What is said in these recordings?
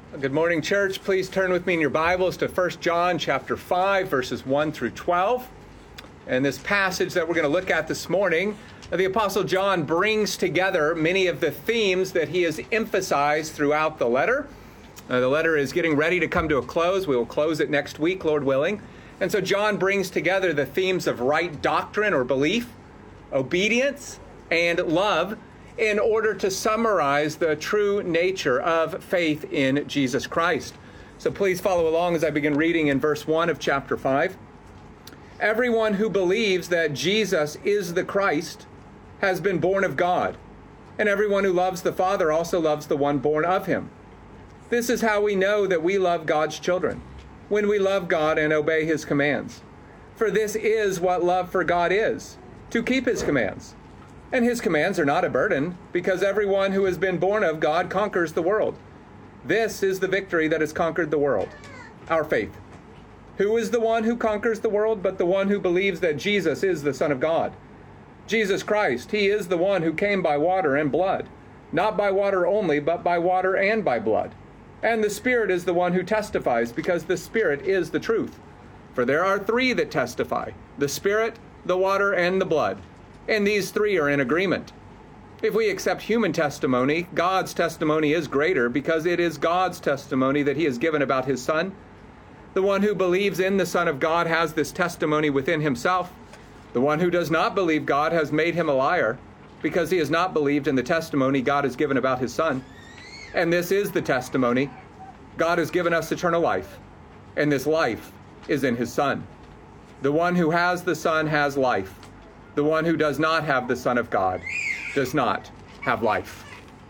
Good morning, church. Please turn with me in your Bibles to 1 John chapter 5, verses 1 through 12. And this passage that we're going to look at this morning, the Apostle John brings together many of the themes that he has emphasized throughout the letter. The letter is getting ready to come to a close. We will close it next week, Lord willing. And so John brings together the themes of right doctrine or belief, obedience, and love, in order to summarize the true nature of faith in Jesus Christ. So please follow along as I begin reading in verse 1 of chapter 5. Everyone who believes that Jesus is the Christ has been born of God, and everyone who loves the Father also loves the one born of him. This is how we know that we love God's children, when we love God and obey his commands. For this is what love for God is, to keep his commands. And his commands are not a burden, because everyone who has been born of God conquers the world. This is the victory that has conquered the world, our faith. Who is the one who conquers the world but the one who believes that Jesus is the Son of God? Jesus Christ, he is the one who came by water and blood, not by water only, but by water and by blood. And the Spirit is the one who testifies, because the Spirit is the truth. For there are three that testify, the Spirit, the water, and the blood. And these three are in agreement. If we accept human testimony, God's testimony is greater, because it is God's testimony that he has given about his Son. The one who believes in the Son of God has this testimony within himself. The one who does not believe God has made him a liar, because he has not believed in the testimony God has given about his Son. And this is the testimony: God has given us eternal life, and this life is in his Son. The one who has the Son has life. The one who does not have the Son of God does not have life.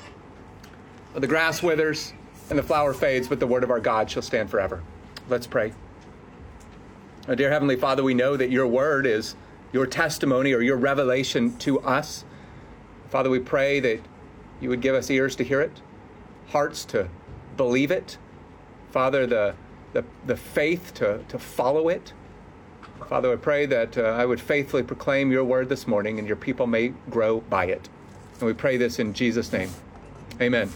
Well, the grass withers and the flower fades, but the word of our God shall stand forever. Let's pray. Oh, dear Heavenly Father, we know that your word is your testimony or your revelation to us. Father, we pray that you would give us ears to hear it, hearts to believe it. Father, the faith to follow it. Father, I pray that I would faithfully proclaim your word this morning and your people may grow by it. And we pray this in Jesus' name. Amen.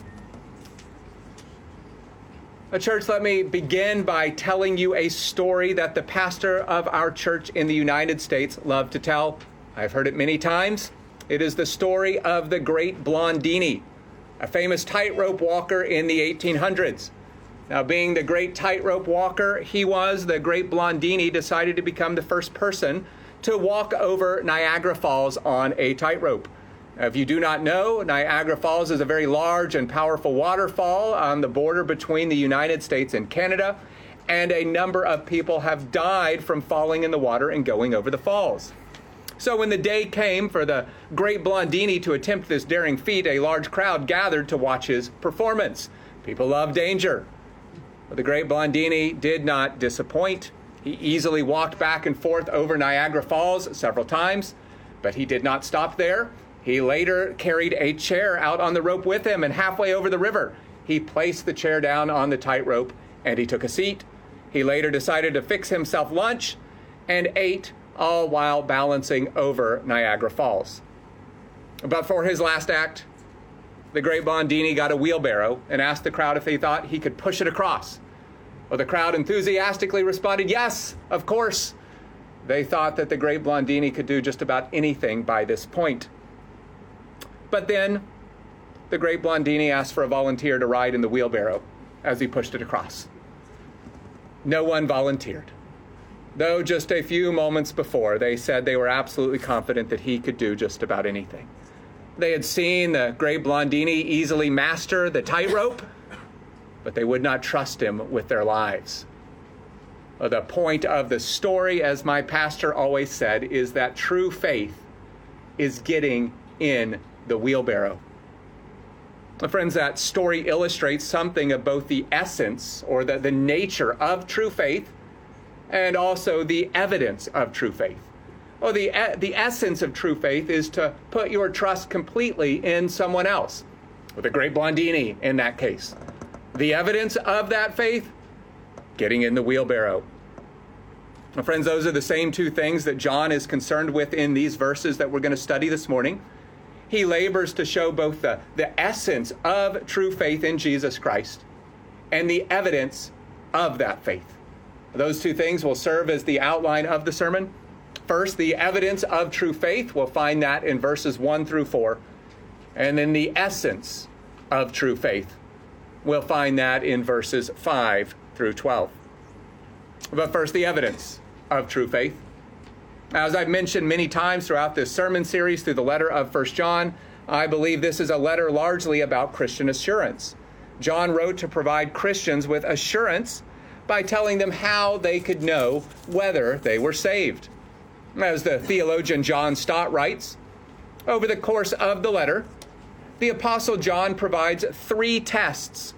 Church, let me begin by telling you a story that the pastor of our church in the United States loved to tell. I've heard it many times. It is the story of the great Blondini, a famous tightrope walker in the 1800s. Now, being the great tightrope walker he was, the great Blondini decided to become the first person to walk over Niagara Falls on a tightrope. If you do not know, Niagara Falls is a very large and powerful waterfall on the border between the United States and Canada, and a number of people have died from falling in the water and going over the falls. So when the day came for the great Blondini to attempt this daring feat, a large crowd gathered to watch his performance. People love danger. But the great Blondini did not disappoint. He easily walked back and forth over Niagara Falls several times, but he did not stop there. He later carried a chair out on the rope with him, and halfway over the river, he placed the chair down on the tightrope and he took a seat. He later decided to fix himself lunch and ate, all while balancing over Niagara Falls. But for his last act, the great Blondini got a wheelbarrow and asked the crowd if they thought he could push it across. Well, the crowd enthusiastically responded, yes, of course. They thought that the great Blondini could do just about anything by this point. But then the great Blondini asked for a volunteer to ride in the wheelbarrow as he pushed it across. No one volunteered, though just a few moments before they said they were absolutely confident that he could do just about anything. They had seen the great Blondini easily master the tightrope, but they would not trust him with their lives. The point of the story, as my pastor always said, is that true faith is getting in the wheelbarrow. Friends, that story illustrates something of both the essence or the nature of true faith and also the evidence of true faith. Well, the essence of true faith is to put your trust completely in someone else, with the great Blondini in that case. The evidence of that faith, getting in the wheelbarrow. Well, friends, those are the same two things that John is concerned with in these verses that we're going to study this morning. He labors to show both the essence of true faith in Jesus Christ and the evidence of that faith. Those two things will serve as the outline of the sermon. First, the evidence of true faith. We'll find that in verses 1 through 4. And then the essence of true faith. We'll find that in verses 5 through 12. But first, the evidence of true faith. As I've mentioned many times throughout this sermon series through the letter of 1 John, I believe this is a letter largely about Christian assurance. John wrote to provide Christians with assurance by telling them how they could know whether they were saved. As the theologian John Stott writes, over the course of the letter, the Apostle John provides three tests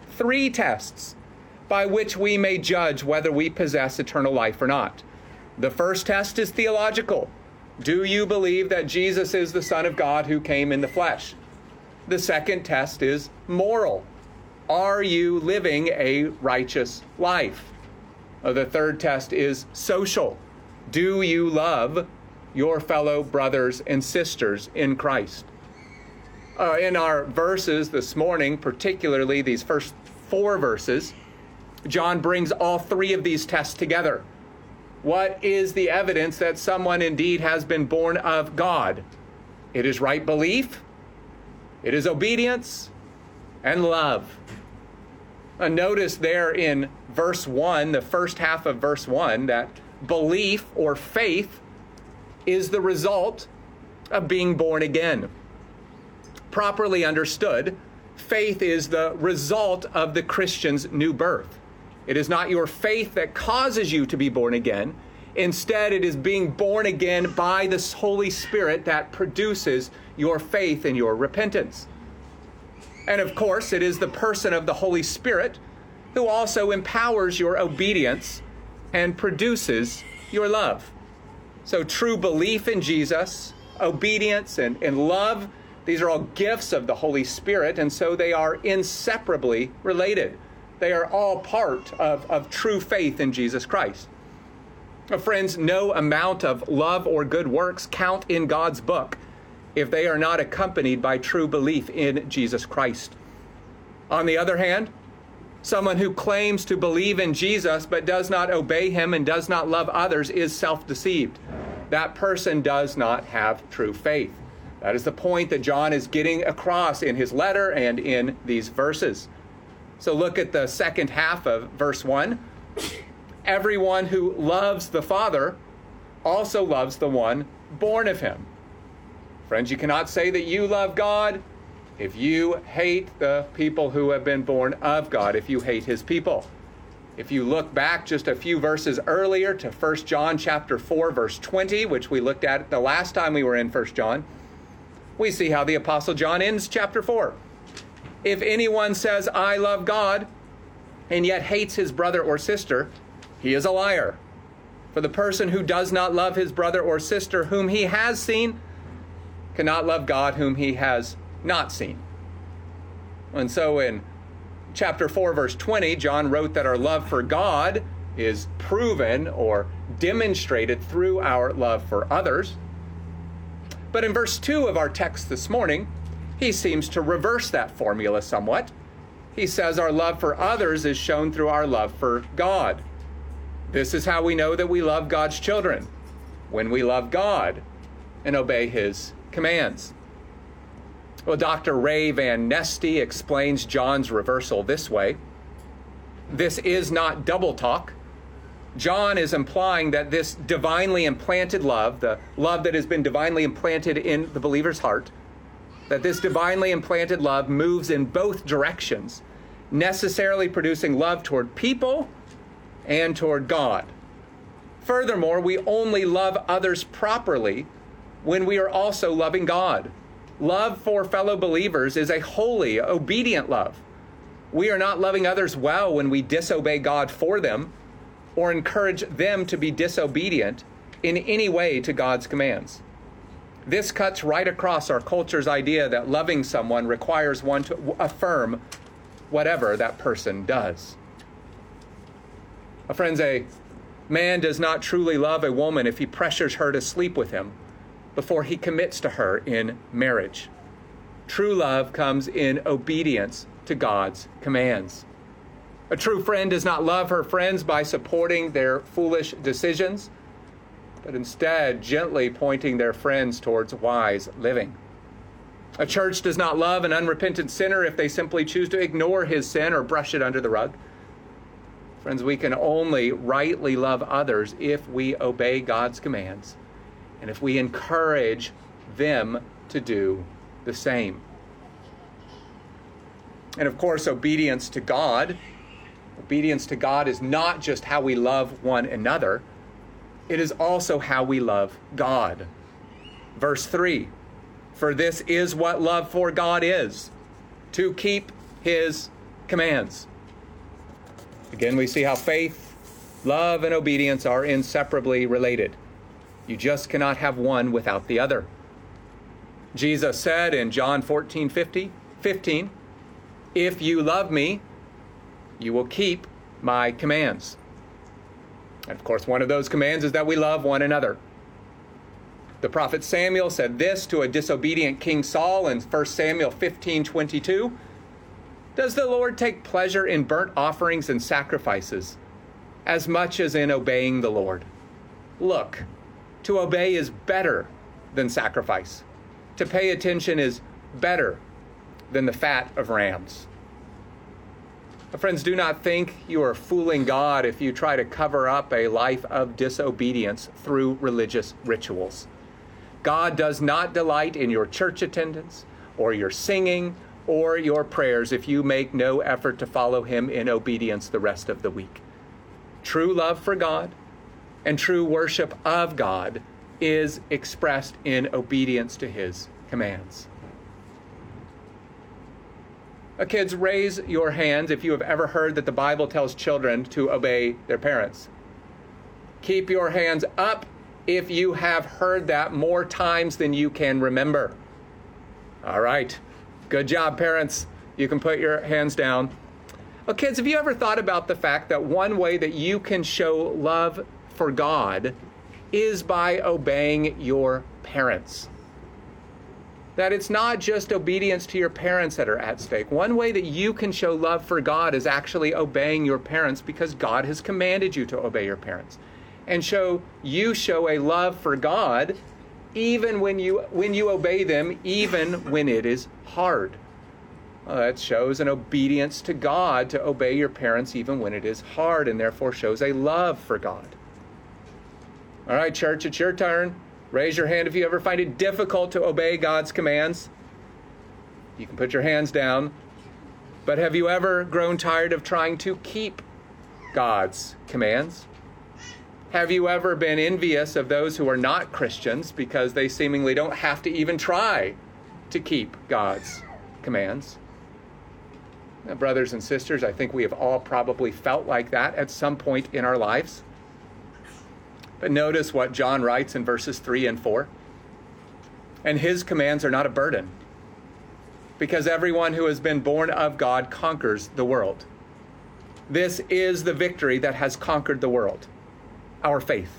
by which we may judge whether we possess eternal life or not. The first test is theological. Do you believe that Jesus is the Son of God who came in the flesh? The second test is moral. Are you living a righteous life? The third test is social. Do you love your fellow brothers and sisters in Christ? In our verses this morning, particularly these first 4 verses, John brings all 3 of these tests together. What is the evidence that someone indeed has been born of God? It is right belief, it is obedience, and love. Notice there in verse 1, the first half of verse 1, that belief or faith is the result of being born again. Properly understood, faith is the result of the Christian's new birth. It is not your faith that causes you to be born again. Instead, it is being born again by the Holy Spirit that produces your faith and your repentance. And of course, it is the person of the Holy Spirit who also empowers your obedience and produces your love. So true belief in Jesus, obedience, and love, these are all gifts of the Holy Spirit, and so they are inseparably related. They are all part of true faith in Jesus Christ. Friends, no amount of love or good works count in God's book if they are not accompanied by true belief in Jesus Christ. On the other hand, someone who claims to believe in Jesus but does not obey him and does not love others is self-deceived. That person does not have true faith. That is the point that John is getting across in his letter and in these verses. So look at the second half of verse 1. Everyone who loves the Father also loves the one born of him. Friends, you cannot say that you love God if you hate the people who have been born of God, if you hate his people. If you look back just a few verses earlier to 1 John chapter 4, verse 20, which we looked at the last time we were in 1 John, we see how the Apostle John ends chapter 4. If anyone says, I love God, and yet hates his brother or sister, he is a liar. For the person who does not love his brother or sister whom he has seen cannot love God whom he has not seen. And so in chapter 4, verse 20, John wrote that our love for God is proven or demonstrated through our love for others. But in verse 2 of our text this morning, he seems to reverse that formula somewhat. He says our love for others is shown through our love for God. This is how we know that we love God's children, when we love God and obey his commands. Well, Dr. Ray Van Nesty explains John's reversal this way. This is not double talk. John is implying that this divinely implanted love, the love that has been divinely implanted in the believer's heart, that this divinely implanted love moves in both directions, necessarily producing love toward people and toward God. Furthermore, we only love others properly when we are also loving God. Love for fellow believers is a holy, obedient love. We are not loving others well when we disobey God for them or encourage them to be disobedient in any way to God's commands. This cuts right across our culture's idea that loving someone requires one to affirm whatever that person does. Friends, a man does not truly love a woman if he pressures her to sleep with him before he commits to her in marriage. True love comes in obedience to God's commands. A true friend does not love her friends by supporting their foolish decisions, but instead gently pointing their friends towards wise living. A church does not love an unrepentant sinner if they simply choose to ignore his sin or brush it under the rug. Friends, we can only rightly love others if we obey God's commands and if we encourage them to do the same. And of course, obedience to God is not just how we love one another, it is also how we love God. Verse 3, for this is what love for God is, to keep his commands. Again, we see how faith, love, and obedience are inseparably related. You just cannot have one without the other. Jesus said in John 14:15, if you love me, you will keep my commands. And of course, one of those commands is that we love one another. The prophet Samuel said this to a disobedient King Saul in 1 Samuel 15:22. Does the Lord take pleasure in burnt offerings and sacrifices as much as in obeying the Lord? Look, to obey is better than sacrifice. To pay attention is better than the fat of rams. Friends, do not think you are fooling God if you try to cover up a life of disobedience through religious rituals. God does not delight in your church attendance or your singing or your prayers if you make no effort to follow him in obedience the rest of the week. True love for God and true worship of God is expressed in obedience to his commands. Kids, raise your hands if you have ever heard that the Bible tells children to obey their parents. Keep your hands up if you have heard that more times than you can remember. All right. Good job, parents. You can put your hands down. Well, kids, have you ever thought about the fact that one way that you can show love for God is by obeying your parents? That it's not just obedience to your parents that are at stake. One way that you can show love for God is actually obeying your parents because God has commanded you to obey your parents. And show a love for God even when you obey them, even when it is hard. Well, that shows an obedience to God to obey your parents even when it is hard, and therefore shows a love for God. All right, church, it's your turn. Raise your hand if you ever find it difficult to obey God's commands. You can put your hands down. But have you ever grown tired of trying to keep God's commands? Have you ever been envious of those who are not Christians because they seemingly don't have to even try to keep God's commands? Now, brothers and sisters, I think we have all probably felt like that at some point in our lives. But notice what John writes in verses 3 and 4. And his commands are not a burden, because everyone who has been born of God conquers the world. This is the victory that has conquered the world, our faith.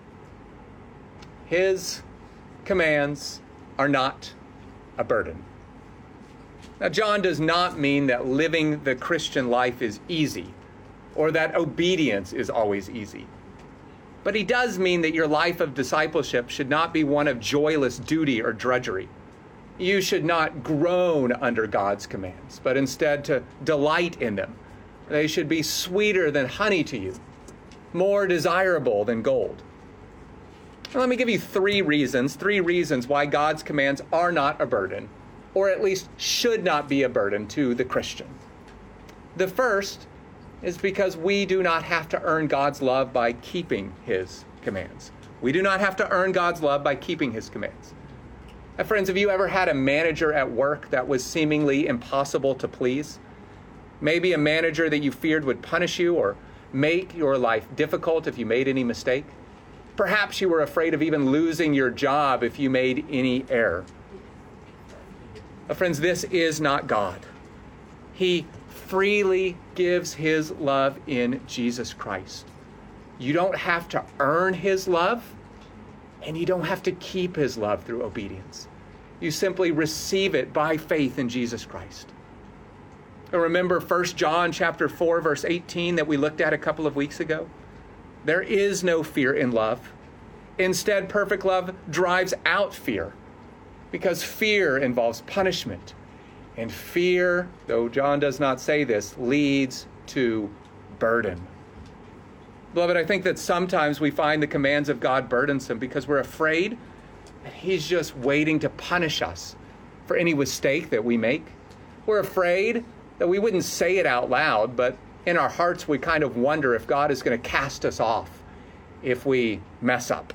His commands are not a burden. Now, John does not mean that living the Christian life is easy or that obedience is always easy. But he does mean that your life of discipleship should not be one of joyless duty or drudgery. You should not groan under God's commands, but instead to delight in them. They should be sweeter than honey to you, more desirable than gold. Now, let me give you three reasons why God's commands are not a burden, or at least should not be a burden to the Christian. The first is because we do not have to earn God's love by keeping his commands. We do not have to earn God's love by keeping his commands. Now, friends, have you ever had a manager at work that was seemingly impossible to please? Maybe a manager that you feared would punish you or make your life difficult if you made any mistake. Perhaps you were afraid of even losing your job if you made any error. Friends, this is not God. He freely gives his love in Jesus Christ. You don't have to earn his love, and you don't have to keep his love through obedience. You simply receive it by faith in Jesus Christ. Remember 1 John chapter 4, verse 18 that we looked at a couple of weeks ago? There is no fear in love. Instead, perfect love drives out fear, because fear involves punishment. And fear, though John does not say this, leads to burden. Beloved, I think that sometimes we find the commands of God burdensome because we're afraid that He's just waiting to punish us for any mistake that we make. We're afraid that we wouldn't say it out loud, but in our hearts we kind of wonder if God is going to cast us off if we mess up.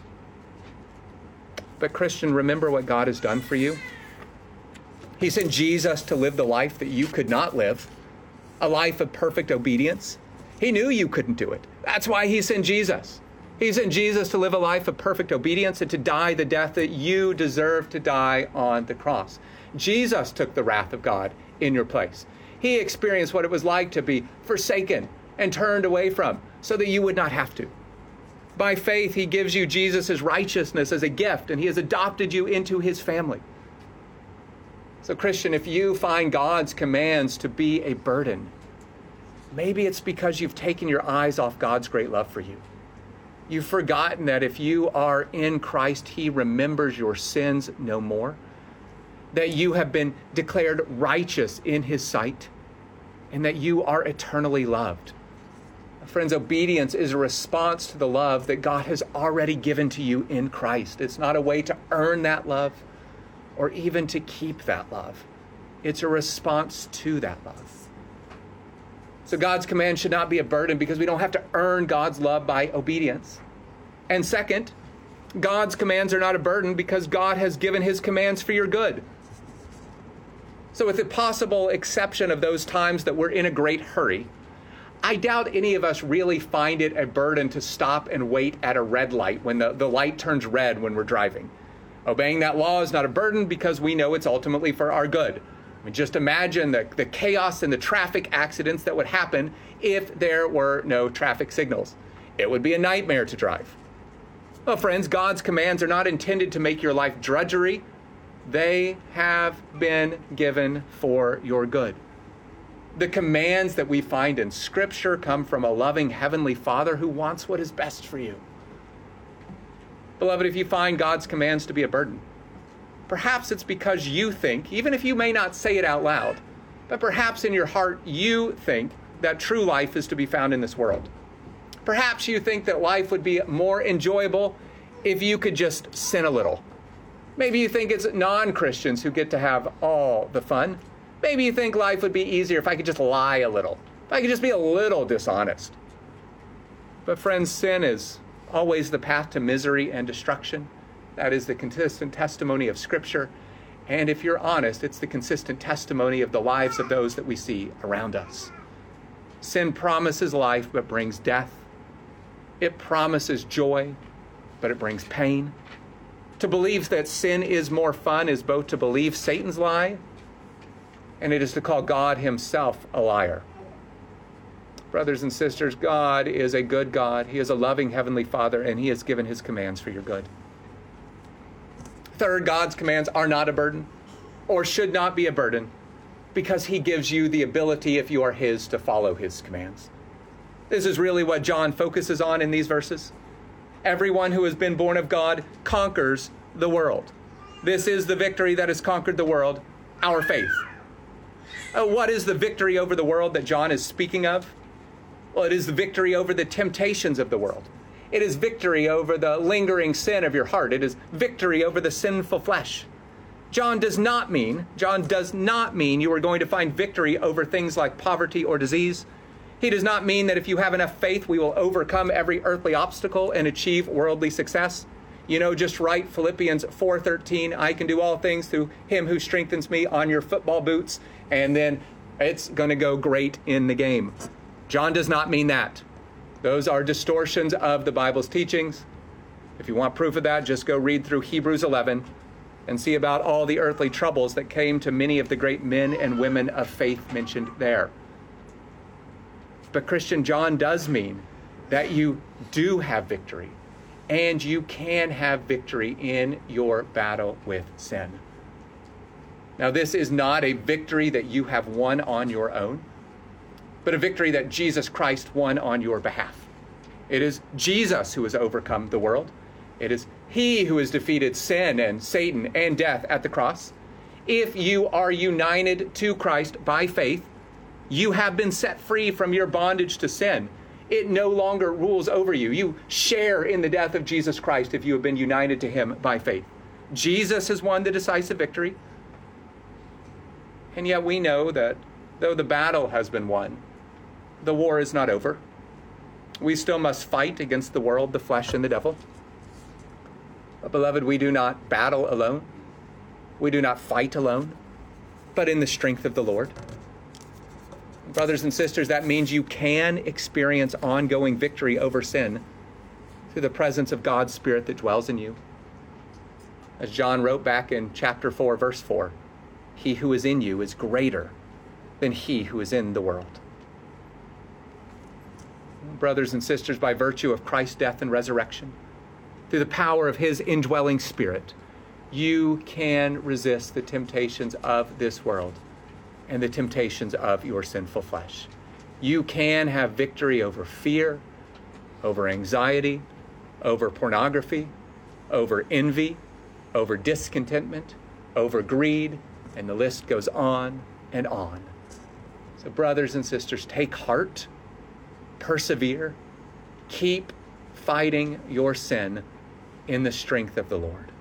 But Christian, remember what God has done for you. He sent Jesus to live the life that you could not live, a life of perfect obedience. He knew you couldn't do it. That's why He sent Jesus. He sent Jesus to live a life of perfect obedience and to die the death that you deserve to die on the cross. Jesus took the wrath of God in your place. He experienced what it was like to be forsaken and turned away from so that you would not have to. By faith, He gives you Jesus' righteousness as a gift, and He has adopted you into His family. So Christian, if you find God's commands to be a burden, maybe it's because you've taken your eyes off God's great love for you. You've forgotten that if you are in Christ, He remembers your sins no more, that you have been declared righteous in His sight, and that you are eternally loved. Friends, obedience is a response to the love that God has already given to you in Christ. It's not a way to earn that love or even to keep that love. It's a response to that love. So God's command should not be a burden because we don't have to earn God's love by obedience. And second, God's commands are not a burden because God has given His commands for your good. So with the possible exception of those times that we're in a great hurry, I doubt any of us really find it a burden to stop and wait at a red light when the light turns red when we're driving. Obeying that law is not a burden because we know it's ultimately for our good. I mean, just imagine the chaos and the traffic accidents that would happen if there were no traffic signals. It would be a nightmare to drive. Well, friends, God's commands are not intended to make your life drudgery. They have been given for your good. The commands that we find in Scripture come from a loving Heavenly Father who wants what is best for you. Beloved, if you find God's commands to be a burden, perhaps it's because you think, even if you may not say it out loud, but perhaps in your heart you think that true life is to be found in this world. Perhaps you think that life would be more enjoyable if you could just sin a little. Maybe you think it's non-Christians who get to have all the fun. Maybe you think life would be easier if I could just lie a little, if I could just be a little dishonest. But friends, sin is always the path to misery and destruction. That is the consistent testimony of Scripture. And if you're honest, it's the consistent testimony of the lives of those that we see around us. Sin promises life, but brings death. It promises joy, but it brings pain. To believe that sin is more fun is both to believe Satan's lie, and it is to call God Himself a liar. Brothers and sisters, God is a good God. He is a loving Heavenly Father, and He has given His commands for your good. Third, God's commands are not a burden, or should not be a burden, because He gives you the ability, if you are His, to follow His commands. This is really what John focuses on in these verses. Everyone who has been born of God conquers the world. This is the victory that has conquered the world, our faith. What is the victory over the world that John is speaking of? Well, it is the victory over the temptations of the world. It is victory over the lingering sin of your heart. It is victory over the sinful flesh. John does not mean you are going to find victory over things like poverty or disease. He does not mean that if you have enough faith, we will overcome every earthly obstacle and achieve worldly success. You know, just write Philippians 4:13, I can do all things through Him who strengthens me on your football boots, and then it's going to go great in the game. John does not mean that. Those are distortions of the Bible's teachings. If you want proof of that, just go read through Hebrews 11 and see about all the earthly troubles that came to many of the great men and women of faith mentioned there. But Christian, John does mean that you do have victory, and you can have victory in your battle with sin. Now, this is not a victory that you have won on your own, but a victory that Jesus Christ won on your behalf. It is Jesus who has overcome the world. It is he who has defeated sin and Satan and death at the cross. If you are united to Christ by faith, you have been set free from your bondage to sin. It no longer rules over you. You share in the death of Jesus Christ if you have been united to him by faith. Jesus has won the decisive victory. And yet we know that though the battle has been won, the war is not over. We still must fight against the world, the flesh, and the devil. But beloved, we do not battle alone. We do not fight alone, but in the strength of the Lord. Brothers and sisters, that means you can experience ongoing victory over sin through the presence of God's Spirit that dwells in you. As John wrote back in chapter 4, verse 4, he who is in you is greater than he who is in the world. Brothers and sisters, by virtue of Christ's death and resurrection, through the power of his indwelling Spirit, you can resist the temptations of this world and the temptations of your sinful flesh. You can have victory over fear, over anxiety, over pornography, over envy, over discontentment, over greed, and the list goes on and on. So brothers and sisters, take heart, persevere, keep fighting your sin in the strength of the Lord.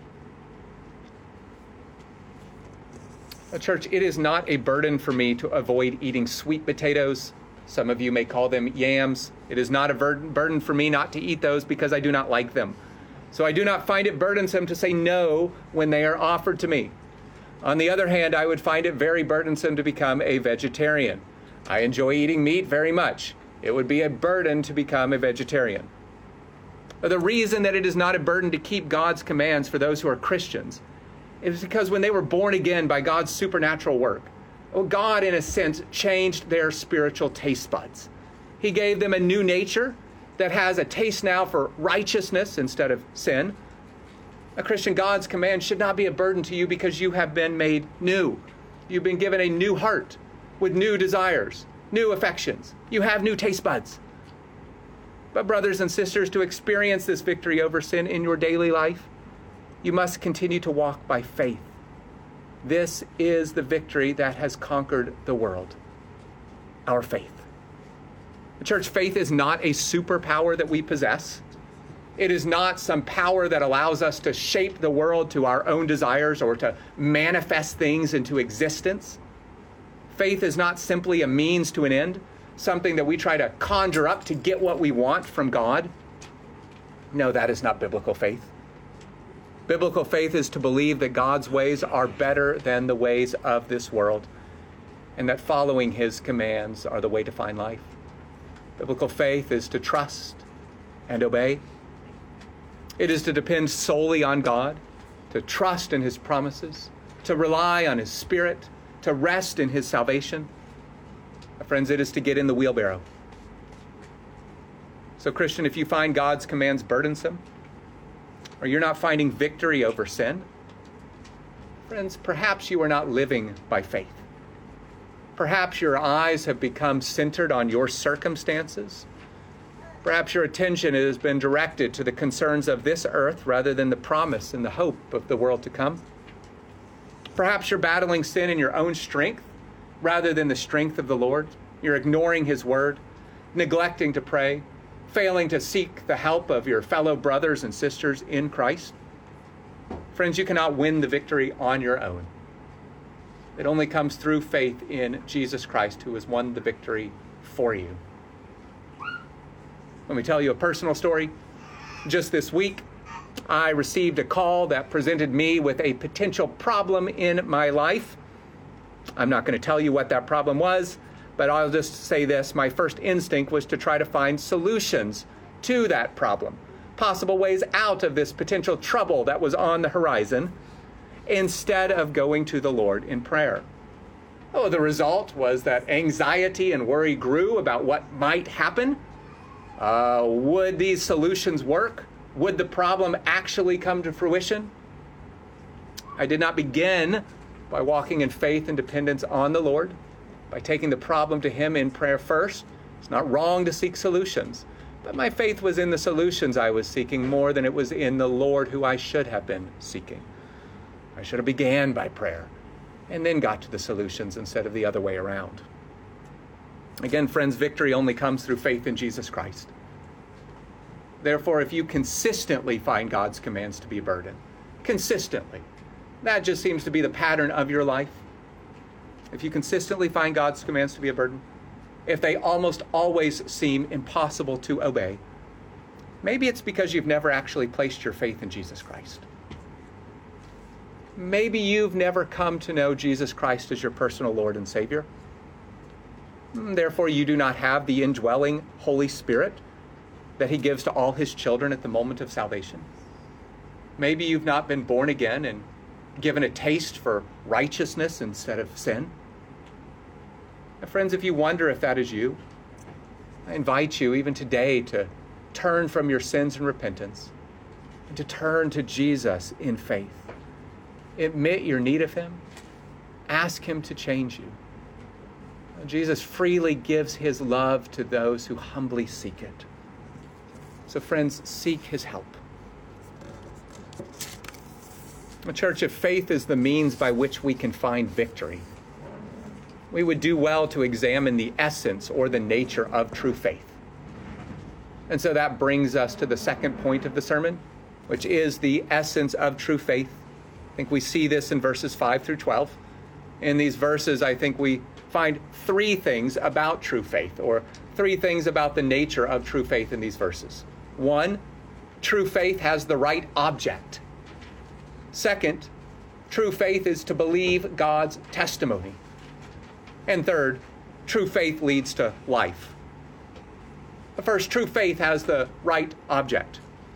Church, it is not a burden for me to avoid eating sweet potatoes. Some of you may call them yams. It is not a burden for me not to eat those because I do not like them. So I do not find it burdensome to say no when they are offered to me. On the other hand, I would find it very burdensome to become a vegetarian. I enjoy eating meat very much. It would be a burden to become a vegetarian. The reason that it is not a burden to keep God's commands for those who are Christians is because when they were born again by God's supernatural work, God, in a sense, changed their spiritual taste buds. He gave them a new nature that has a taste now for righteousness instead of sin. A Christian, God's command should not be a burden to you because you have been made new. You've been given a new heart with new desires, new affections. You have new taste buds. But brothers and sisters, to experience this victory over sin in your daily life, you must continue to walk by faith. This is the victory that has conquered the world, our faith. The church, faith is not a superpower that we possess. It is not some power that allows us to shape the world to our own desires or to manifest things into existence. Faith is not simply a means to an end, something that we try to conjure up to get what we want from God. No, that is not biblical faith. Biblical faith is to believe that God's ways are better than the ways of this world, and that following his commands are the way to find life. Biblical faith is to trust and obey. It is to depend solely on God, to trust in his promises, to rely on his Spirit, to rest in his salvation. Friends, it is to get in the wheelbarrow. So, Christian, if you find God's commands burdensome, or you're not finding victory over sin, friends, perhaps you are not living by faith. Perhaps your eyes have become centered on your circumstances. Perhaps your attention has been directed to the concerns of this earth rather than the promise and the hope of the world to come. Perhaps you're battling sin in your own strength rather than the strength of the Lord. You're ignoring his word, neglecting to pray, failing to seek the help of your fellow brothers and sisters in Christ. Friends, you cannot win the victory on your own. It only comes through faith in Jesus Christ, who has won the victory for you. Let me tell you a personal story. Just this week, I received a call that presented me with a potential problem in my life. I'm not going to tell you what that problem was, but I'll just say this. My first instinct was to try to find solutions to that problem, possible ways out of this potential trouble that was on the horizon, instead of going to the Lord in prayer. The result was that anxiety and worry grew about what might happen. Would these solutions work? Would the problem actually come to fruition? I did not begin by walking in faith and dependence on the Lord, by taking the problem to Him in prayer first. It's not wrong to seek solutions, but my faith was in the solutions I was seeking more than it was in the Lord who I should have been seeking. I should have began by prayer and then got to the solutions instead of the other way around. Again, friends, victory only comes through faith in Jesus Christ. Therefore, if you consistently find God's commands to be a burden, consistently, that just seems to be the pattern of your life. If you consistently find God's commands to be a burden, if they almost always seem impossible to obey, maybe it's because you've never actually placed your faith in Jesus Christ. Maybe you've never come to know Jesus Christ as your personal Lord and Savior. Therefore, you do not have the indwelling Holy Spirit that He gives to all His children at the moment of salvation. Maybe you've not been born again and given a taste for righteousness instead of sin. Now, friends, if you wonder if that is you, I invite you even today to turn from your sins in repentance and to turn to Jesus in faith. Admit your need of Him. Ask Him to change you. Jesus freely gives His love to those who humbly seek it. So friends, seek His help. A church of faith is the means by which we can find victory. We would do well to examine the essence or the nature of true faith. And so that brings us to the second point of the sermon, which is the essence of true faith. I think we see this in verses 5 through 12. In these verses, I think we find three things about true faith, or three things about the nature of true faith in these verses. One, true faith has the right object. Second, true faith is to believe God's testimony. And third, true faith leads to life. But first, true faith has the right object.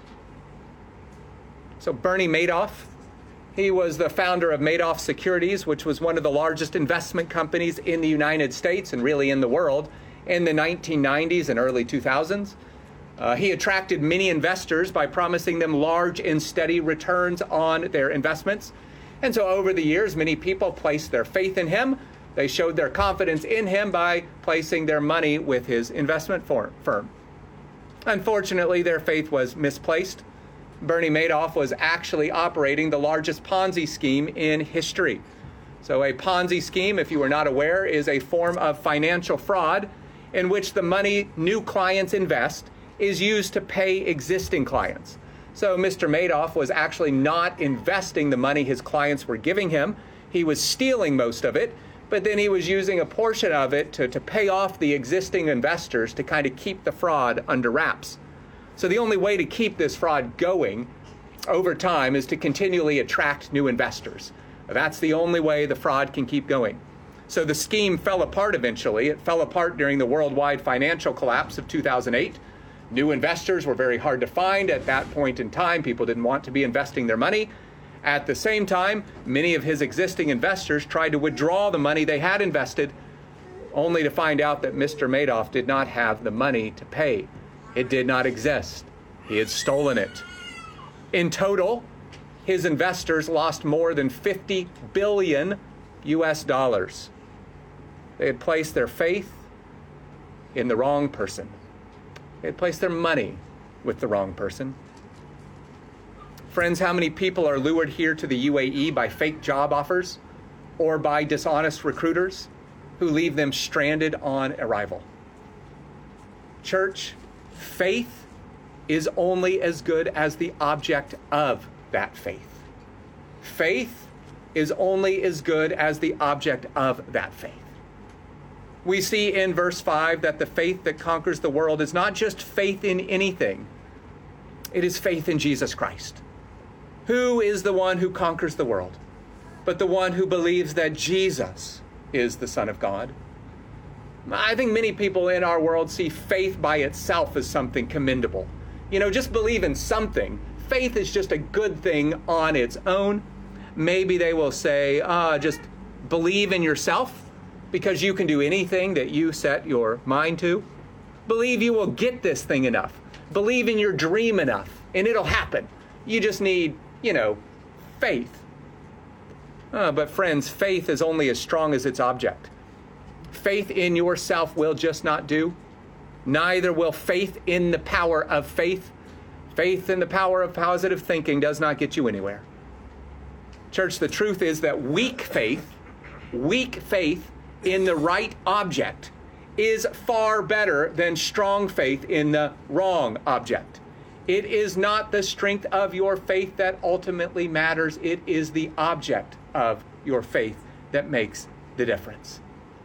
So Bernie Madoff, he was the founder of Madoff Securities, which was one of the largest investment companies in the United States and really in the world in the 1990s and early 2000s. He attracted many investors by promising them large and steady returns on their investments. And so over the years, many people placed their faith in him. They showed their confidence in him by placing their money with his investment firm. Unfortunately, their faith was misplaced. Bernie Madoff was actually operating the largest Ponzi scheme in history. So a Ponzi scheme, if you are not aware, is a form of financial fraud in which the money new clients invest is used to pay existing clients. So Mr. Madoff was actually not investing the money his clients were giving him. He was stealing most of it, but then he was using a portion of it to pay off the existing investors to kind of keep the fraud under wraps. So the only way to keep this fraud going over time is to continually attract new investors. That's the only way the fraud can keep going. So the scheme fell apart eventually. It fell apart during the worldwide financial collapse of 2008. New investors were very hard to find at that point in time. People didn't want to be investing their money. At the same time, many of his existing investors tried to withdraw the money they had invested, only to find out that Mr. Madoff did not have the money to pay. It did not exist. He had stolen it. In total, his investors lost more than 50 billion US dollars. They had placed their faith in the wrong person. They had placed their money with the wrong person. Friends, how many people are lured here to the UAE by fake job offers or by dishonest recruiters who leave them stranded on arrival? Church, faith is only as good as the object of that faith. Faith is only as good as the object of that faith. We see in verse 5 that the faith that conquers the world is not just faith in anything. It is faith in Jesus Christ. Who is the one who conquers the world but the one who believes that Jesus is the Son of God? I think many people in our world see faith by itself as something commendable. Just believe in something. Faith is just a good thing on its own. Maybe they will say, just believe in yourself because you can do anything that you set your mind to. Believe you will get this thing enough. Believe in your dream enough and it'll happen. You just need, faith. But friends, faith is only as strong as its object. Faith in yourself will just not do. Neither will faith in the power of faith. Faith in the power of positive thinking does not get you anywhere. Church, the truth is that weak faith in the right object is far better than strong faith in the wrong object. It is not the strength of your faith that ultimately matters. It is the object of your faith that makes the difference.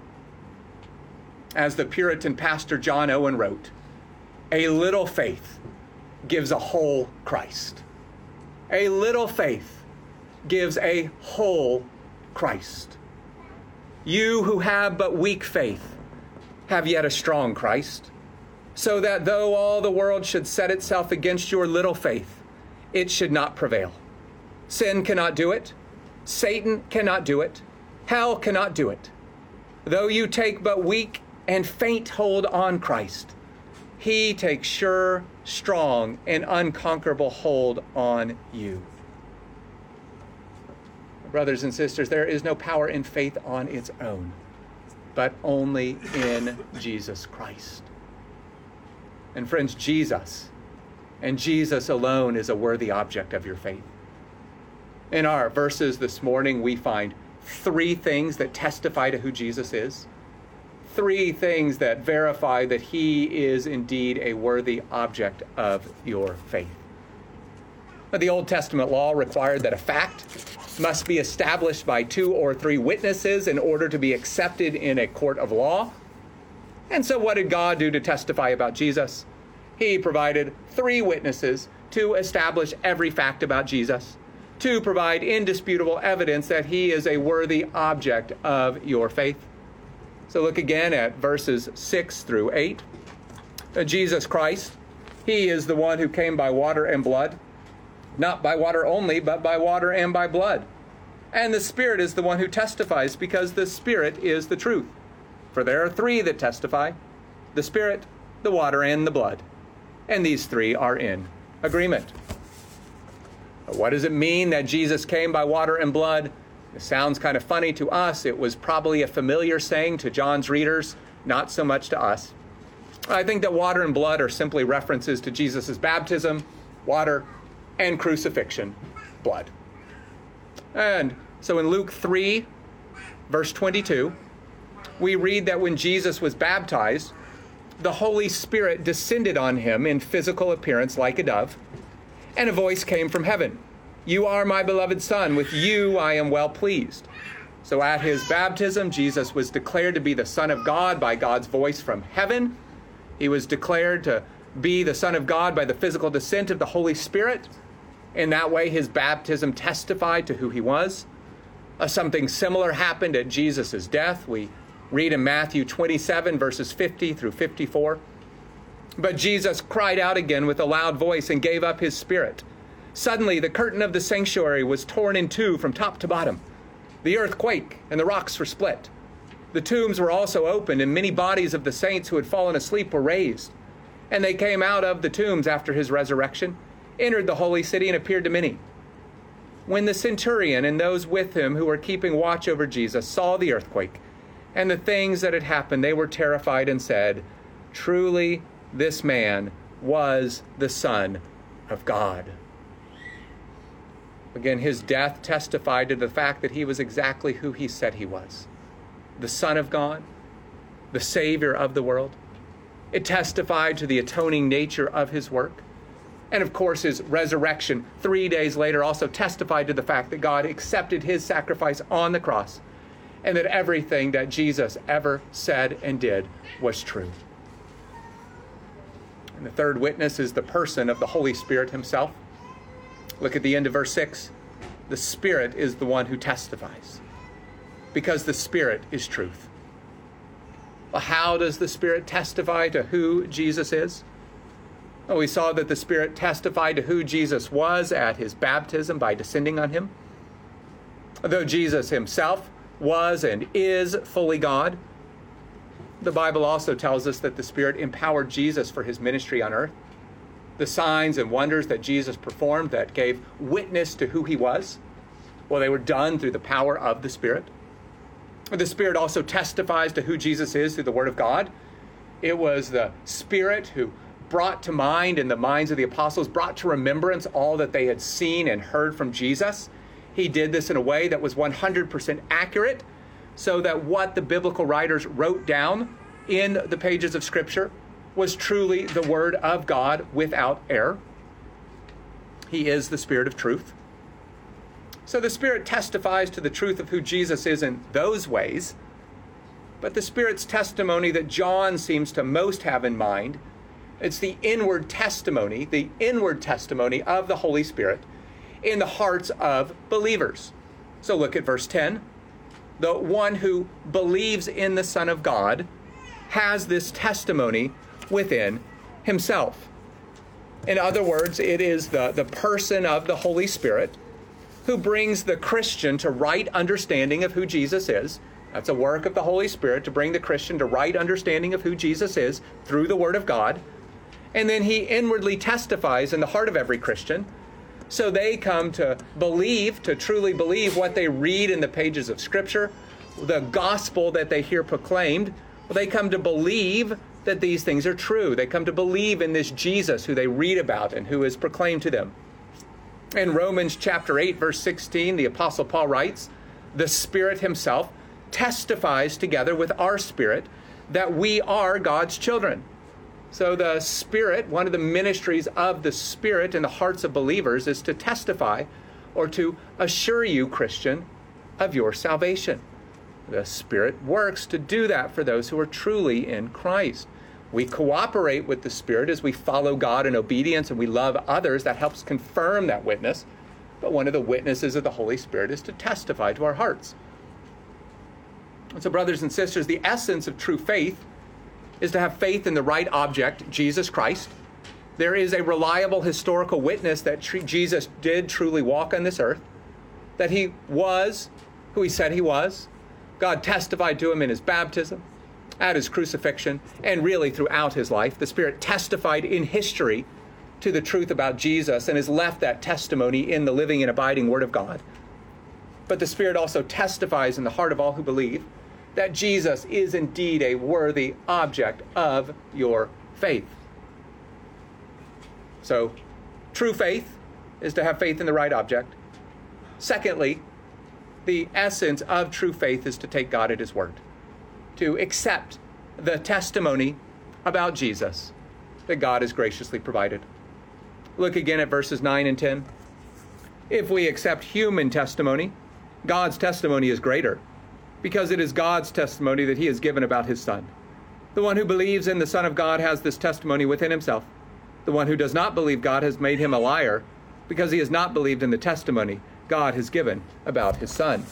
As the Puritan pastor John Owen wrote, a little faith gives a whole Christ. A little faith gives a whole Christ. You who have but weak faith have yet a strong Christ, so that though all the world should set itself against your little faith, it should not prevail. Sin cannot do it. Satan cannot do it. Hell cannot do it. Though you take but weak and faint hold on Christ, he takes sure, strong, and unconquerable hold on you. Brothers and sisters, there is no power in faith on its own, but only in Jesus Christ. And friends, Jesus, and Jesus alone, is a worthy object of your faith. In our verses this morning, we find 3 things that testify to who Jesus is. 3 things that verify that he is indeed a worthy object of your faith. The Old Testament law required that a fact must be established by 2 or 3 witnesses in order to be accepted in a court of law. And so what did God do to testify about Jesus? He provided 3 witnesses to establish every fact about Jesus, to provide indisputable evidence that he is a worthy object of your faith. So look again at verses 6 through 8. Jesus Christ, he is the one who came by water and blood, not by water only, but by water and by blood. And the Spirit is the one who testifies, because the Spirit is the truth. For there are 3 that testify, the Spirit, the water, and the blood. And these 3 are in agreement. What does it mean that Jesus came by water and blood? It sounds kind of funny to us. It was probably a familiar saying to John's readers, not so much to us. I think that water and blood are simply references to Jesus' baptism, water, and crucifixion, blood. And so in Luke 3, verse 22, we read that when Jesus was baptized, the Holy Spirit descended on him in physical appearance like a dove, and a voice came from heaven. You are my beloved Son, with you I am well pleased. So at his baptism, Jesus was declared to be the Son of God by God's voice from heaven. He was declared to be the Son of God by the physical descent of the Holy Spirit. In that way, his baptism testified to who he was. Something similar happened at Jesus' death. We read in Matthew 27, verses 50 through 54. But Jesus cried out again with a loud voice and gave up his spirit. Suddenly, the curtain of the sanctuary was torn in 2 from top to bottom. The earth quaked and the rocks were split. The tombs were also opened, and many bodies of the saints who had fallen asleep were raised. And they came out of the tombs after his resurrection, entered the holy city, and appeared to many. When the centurion and those with him who were keeping watch over Jesus saw the earthquake and the things that had happened, they were terrified and said, Truly, this man was the Son of God. Again, his death testified to the fact that he was exactly who he said he was. The Son of God, the Savior of the world. It testified to the atoning nature of his work. And of course, his resurrection 3 days later also testified to the fact that God accepted his sacrifice on the cross, and that everything that Jesus ever said and did was true. And the third witness is the person of the Holy Spirit himself. Look at the end of verse 6. The Spirit is the one who testifies, because the Spirit is truth. Well, how does the Spirit testify to who Jesus is? Well, we saw that the Spirit testified to who Jesus was at his baptism by descending on him. Though Jesus himself was and is fully God, the Bible also tells us that the Spirit empowered Jesus for his ministry on earth. The signs and wonders that Jesus performed that gave witness to who he was, Well, they were done through the power of the Spirit. The Spirit also testifies to who Jesus is through the Word of God. It was the Spirit who brought to mind in the minds of the apostles, brought to remembrance all that they had seen and heard from Jesus. He did this in a way that was 100% accurate, so that what the biblical writers wrote down in the pages of Scripture was truly the Word of God without error. He is the Spirit of truth. So the Spirit testifies to the truth of who Jesus is in those ways, but the Spirit's testimony that John seems to most have in mind, it's the inward testimony of the Holy Spirit in the hearts of believers. So look at verse 10. The one who believes in the Son of God has this testimony within himself. In other words, it is the person of the Holy Spirit who brings the Christian to right understanding of who Jesus is. That's a work of the Holy Spirit, to bring the Christian to right understanding of who Jesus is through the Word of God. And then he inwardly testifies in the heart of every Christian. So they come to believe, to truly believe what they read in the pages of Scripture, the gospel that they hear proclaimed. Well, they come to believe that these things are true. They come to believe in this Jesus who they read about and who is proclaimed to them. In Romans chapter 8, verse 16, the Apostle Paul writes, "The Spirit himself testifies together with our spirit that we are God's children." So the Spirit, one of the ministries of the Spirit in the hearts of believers, is to testify or to assure you, Christian, of your salvation. The Spirit works to do that for those who are truly in Christ. We cooperate with the Spirit as we follow God in obedience and we love others. That helps confirm that witness. But one of the witnesses of the Holy Spirit is to testify to our hearts. And so, brothers and sisters, the essence of true faith is to have faith in the right object, Jesus Christ. There is a reliable historical witness that Jesus did truly walk on this earth, that he was who he said he was. God testified to him in his baptism, at his crucifixion, and really throughout his life. The Spirit testified in history to the truth about Jesus and has left that testimony in the living and abiding Word of God. But the Spirit also testifies in the heart of all who believe that Jesus is indeed a worthy object of your faith. So, true faith is to have faith in the right object. Secondly, the essence of true faith is to take God at his word, to accept the testimony about Jesus that God has graciously provided. Look again at verses 9 and 10. If we accept human testimony, God's testimony is greater, because it is God's testimony that he has given about his Son. The one who believes in the Son of God has this testimony within himself. The one who does not believe God has made him a liar, because he has not believed in the testimony God has given about his Son.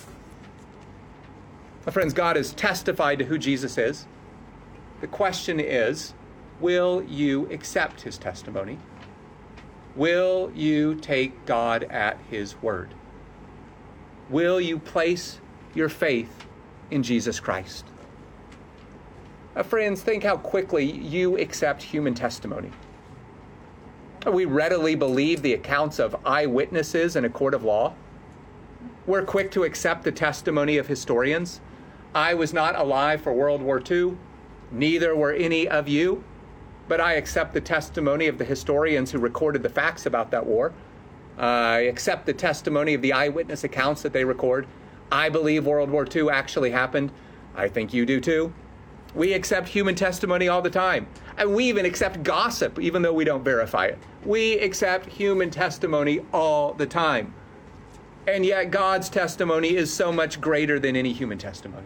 My friends, God has testified to who Jesus is. The question is, will you accept his testimony? Will you take God at his word? Will you place your faith in Jesus Christ? Friends, think how quickly you accept human testimony. We readily believe the accounts of eyewitnesses in a court of law. We're quick to accept the testimony of historians. I was not alive for World War II. Neither were any of you. But I accept the testimony of the historians who recorded the facts about that war. I accept the testimony of the eyewitness accounts that they record. I believe World War II actually happened. I think you do too. We accept human testimony all the time. And we even accept gossip, even though we don't verify it. We accept human testimony all the time. And yet God's testimony is so much greater than any human testimony.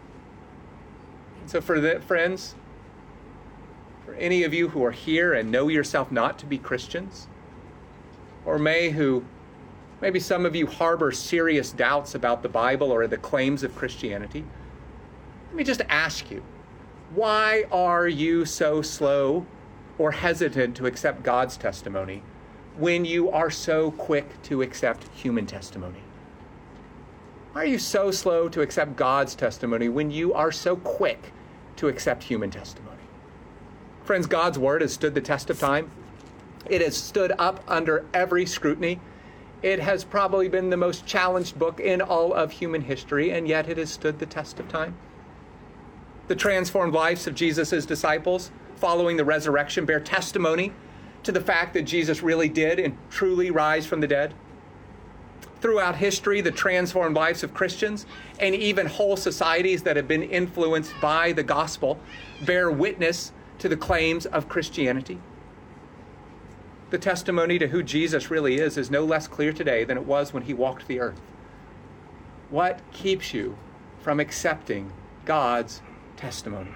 So friends, for any of you who are here and know yourself not to be Christians, or maybe some of you harbor serious doubts about the Bible or the claims of Christianity, let me just ask you, why are you so slow or hesitant to accept God's testimony when you are so quick to accept human testimony? Why are you so slow to accept God's testimony when you are so quick to accept human testimony? Friends, God's word has stood the test of time. It has stood up under every scrutiny. It has probably been the most challenged book in all of human history, and yet it has stood the test of time. The transformed lives of Jesus' disciples following the resurrection bear testimony to the fact that Jesus really did and truly rise from the dead. Throughout history, the transformed lives of Christians and even whole societies that have been influenced by the gospel bear witness to the claims of Christianity. The testimony to who Jesus really is no less clear today than it was when he walked the earth. What keeps you from accepting God's testimony?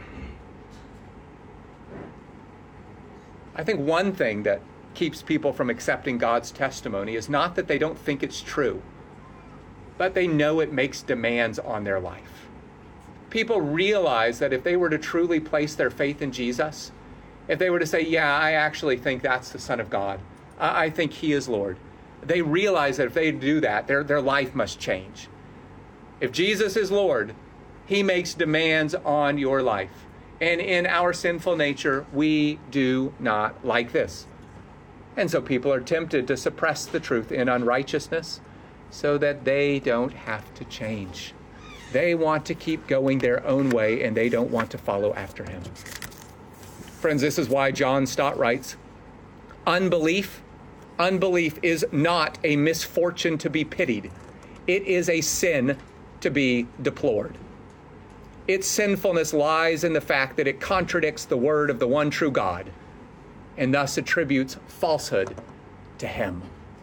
I think one thing that keeps people from accepting God's testimony is not that they don't think it's true, but they know it makes demands on their life. People realize that if they were to truly place their faith in Jesus, if they were to say, yeah, I actually think that's the Son of God, I think he is Lord, they realize that if they do that, their life must change. If Jesus is Lord, he makes demands on your life. And in our sinful nature, we do not like this. And so people are tempted to suppress the truth in unrighteousness so that they don't have to change. They want to keep going their own way, and they don't want to follow after him. Friends, this is why John Stott writes, Unbelief is not a misfortune to be pitied. It is a sin to be deplored. Its sinfulness lies in the fact that it contradicts the word of the one true God and thus attributes falsehood to him.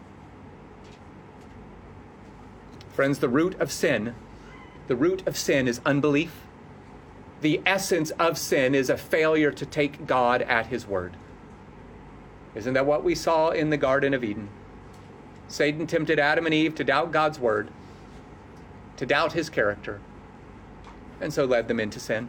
Friends, the root of sin is unbelief. The essence of sin is a failure to take God at his word. Isn't that what we saw in the Garden of Eden? Satan tempted Adam and Eve to doubt God's word, to doubt his character, and so led them into sin.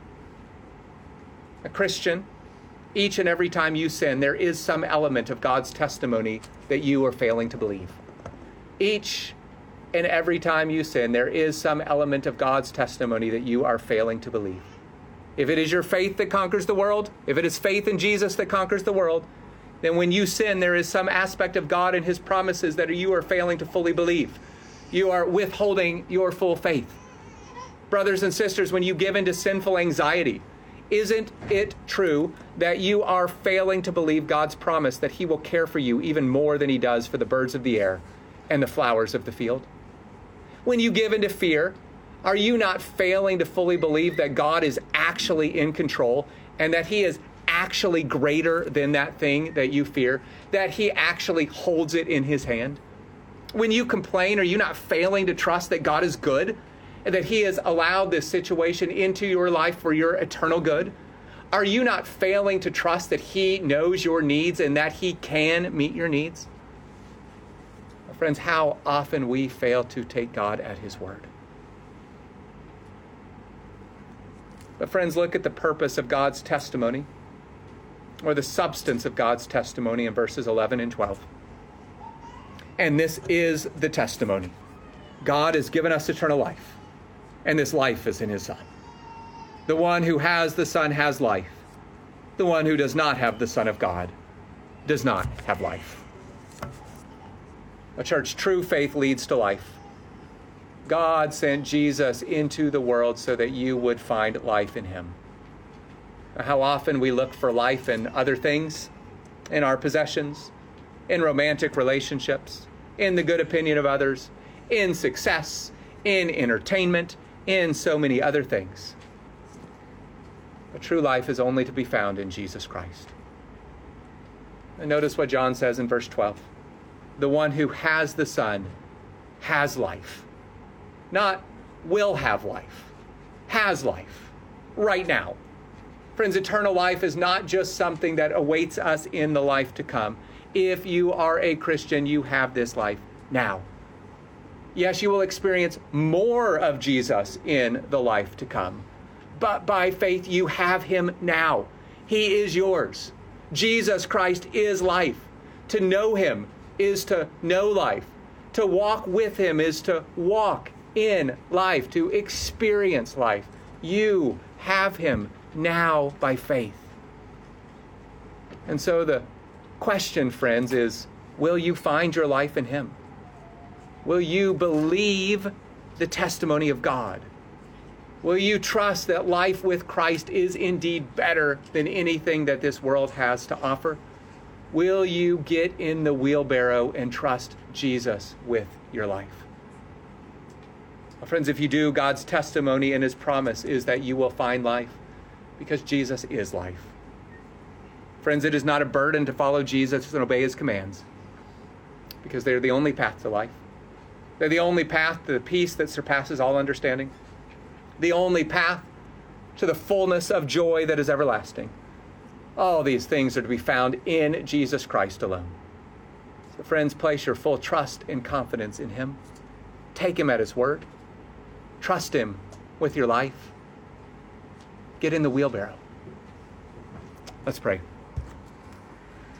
A Christian, each and every time you sin, there is some element of God's testimony that you are failing to believe. Each and every time you sin, there is some element of God's testimony that you are failing to believe. If it is your faith that conquers the world, if it is faith in Jesus that conquers the world, then when you sin, there is some aspect of God and his promises that you are failing to fully believe. You are withholding your full faith. Brothers and sisters, when you give into sinful anxiety, isn't it true that you are failing to believe God's promise that he will care for you even more than he does for the birds of the air and the flowers of the field? When you give into fear, are you not failing to fully believe that God is actually in control and that he is actually greater than that thing that you fear, that he actually holds it in his hand? When you complain, are you not failing to trust that God is good and that he has allowed this situation into your life for your eternal good? Are you not failing to trust that he knows your needs and that he can meet your needs? Friends, how often we fail to take God at his word. But friends, look at the purpose of God's testimony, or the substance of God's testimony in verses 11 and 12. And this is the testimony. God has given us eternal life, and this life is in his Son. The one who has the Son has life. The one who does not have the Son of God does not have life. A church, true faith leads to life. God sent Jesus into the world so that you would find life in him. How often we look for life in other things, in our possessions, in romantic relationships, in the good opinion of others, in success, in entertainment, in so many other things. But true life is only to be found in Jesus Christ. And notice what John says in verse 12. The one who has the Son has life. Not will have life. Has life. Right now. Friends, eternal life is not just something that awaits us in the life to come. If you are a Christian, you have this life now. Yes, you will experience more of Jesus in the life to come. But by faith, you have him now. He is yours. Jesus Christ is life. To know him is to know life. To walk with him is to walk in life, to experience life. You have him now by faith. And so the question, friends, is, will you find your life in him? Will you believe the testimony of God? Will you trust that life with Christ is indeed better than anything that this world has to offer? Will you get in the wheelbarrow and trust Jesus with your life? Well, friends, if you do, God's testimony and his promise is that you will find life because Jesus is life. Friends, it is not a burden to follow Jesus and obey his commands because they're the only path to life. They're the only path to the peace that surpasses all understanding, the only path to the fullness of joy that is everlasting. All these things are to be found in Jesus Christ alone. So friends, place your full trust and confidence in him. Take him at his word. Trust him with your life. Get in the wheelbarrow. Let's pray.